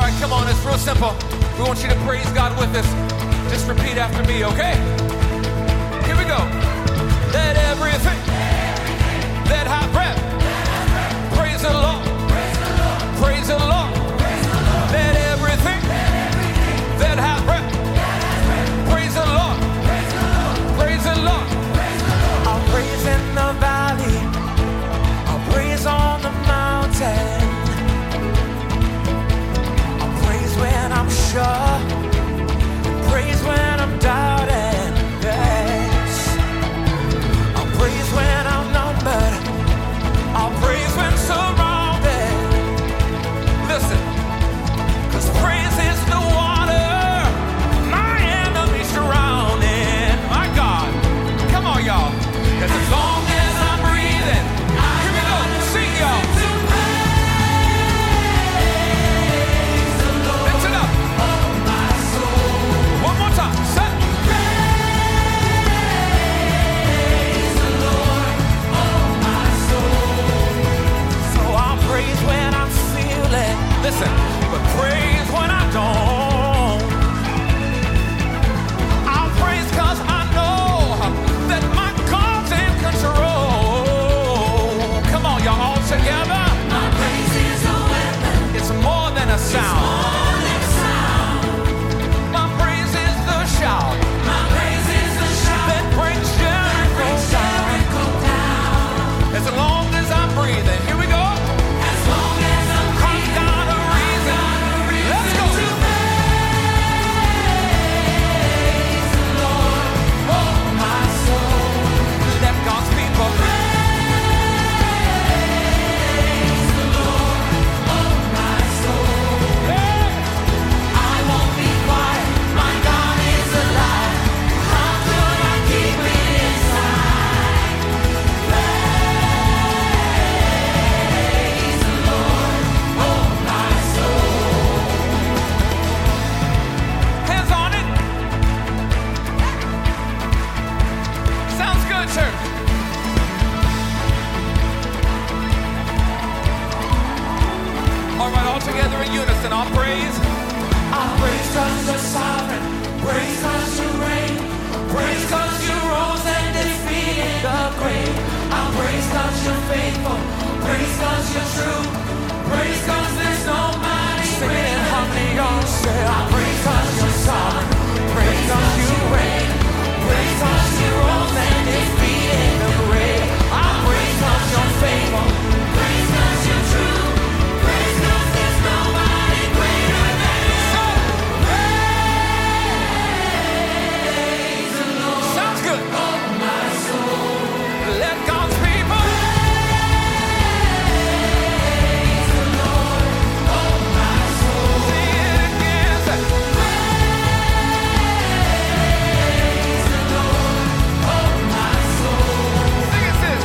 right, come on, it's real simple. We want you to praise God with us. Just repeat after me, okay? Here we go. Let everything that hath breath praise the Lord. Praise the Lord. Let everything that hath breath praise the Lord. Praise the Lord. I'll praise in the valley. I'll praise on the mountain. I'll praise when I'm sure. Praise when I'm doubting. Yes. I'll praise when I'm numbered. I'll praise when surrounded. Listen, 'cause praise is the water my enemies drowning. My God, come on, y'all. 'Cause as long as I'm breathing, here we go. Sing, y'all. Lift it up. One more time. Set. So I'll praise when I'm feeling. Listen, but praise when I don't. I'll praise 'cause I know that my God's in control. Come on, y'all, all together. My praise is a weapon. It's more than a sound. More than sound. My praise is the shout My praise is a shout that brings Jericho down. Jericho down. As long as I'm breathing, here we go. As long as I'm I've breathing, got a reason. Let's go. to praise the Lord, oh my soul. Let God's people Praise the Lord, oh my soul. I won't be quiet. My God is alive. How could I keep it inside? Praise the Lord, oh my soul. hands on it. Sounds good, church. All right, all together in unison. I'll praise. I'll praise 'cause you're sovereign. Praise 'cause you reign. Praise 'cause you rose and defeated the grave. I'll praise 'cause you're faithful. Praise 'cause you're true. Praise 'cause there's nobody Sing it in greater harmony, than y'all. you. Say, I'll praise 'cause you're sovereign. Praise 'cause you reign. Praise 'cause you rose and defeated the grave. I'll praise 'cause you're faithful. Praise 'cause you're true. Praise 'cause there's nobody greater than you. Praise the Lord, Sounds good. oh my soul. Let God's people. Praise the Lord, oh my soul. Sing it again. Say, Praise the Lord, oh my soul. sing it, sis.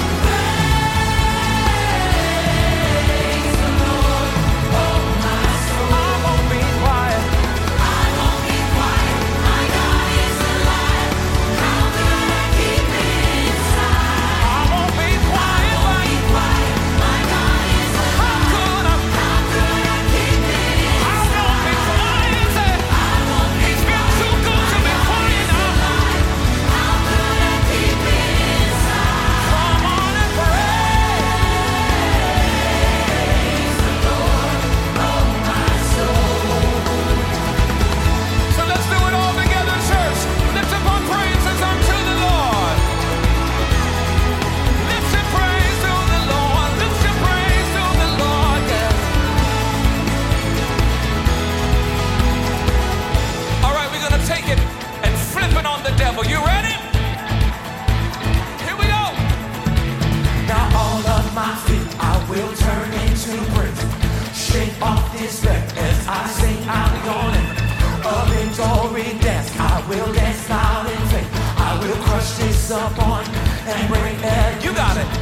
Praise the Lord, oh my soul. I won't be quiet. I won't be quiet. My God is alive. How could I keep it inside? I won't be quiet. Be quiet. My God is alive. How could I? How could I keep it I inside? won't be quiet. Say, I won't be He's been too good to be quiet now. How could I keep it inside? Come on and Praise the Lord, oh my soul. So let's do it all together, church. Lift up our praises unto the Lord. Lift your praise to the Lord. Lift your praise to the Lord. Yes. All right, we're gonna take it and flip it on the devil. You ready? Here we go. Now all of my feet I will turn into praise. Shake off this wreck as I sing out yawning. A victory dance, I will dance loud in faith. I will crush this up on and bring it. You got it.